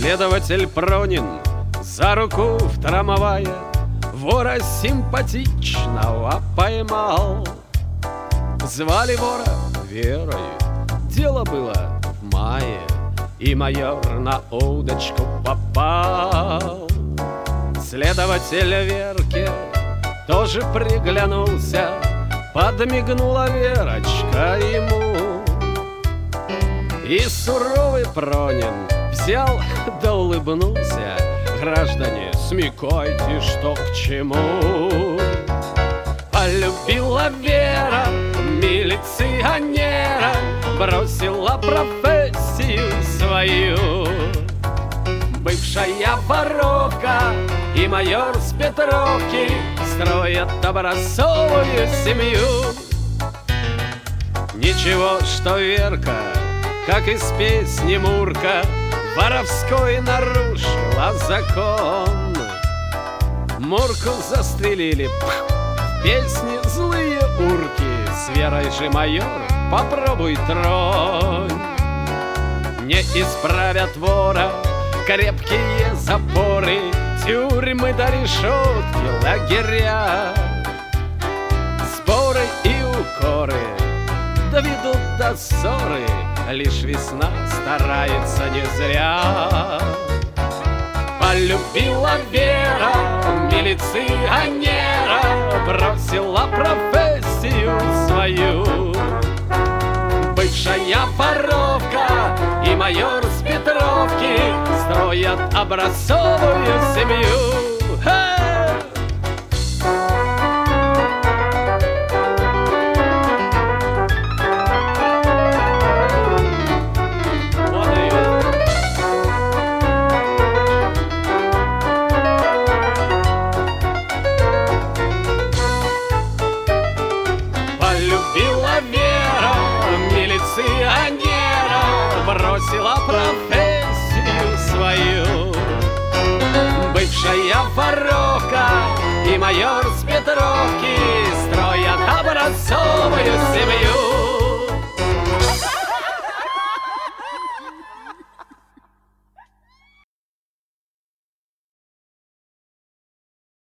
Следователь Пронин за руку в трамвае вора симпатичного поймал. Звали вора Верой, дело было в мае, и майор на удочку попал. Следователь Верке тоже приглянулся, подмигнула Верочка ему. И суровый Пронин взял да улыбнулся: граждане, смекайте, что к чему. Полюбила Вера милиционера, бросила профессию свою. Бывшая воровка и майор с Петровки строят образцовую семью. Ничего, что Верка, как из песни Мурка, воровской нарушила закон. Мурку застрелили, в песне злые урки. С Верой же, майор, попробуй тронь. Не исправят вора крепкие запоры, тюрьмы до решетки, лагеря. Споры и укоры доведут до ссоры, лишь весна старается не зря. Полюбила Вера милиционера, бросила профессию свою. Бывшая воровка и майор с Петровки строят образцовую семью. Полюбила Вера милиционера, бросила профессию свою. Бывшая воровка и майор с Петровки строят образцовую семью.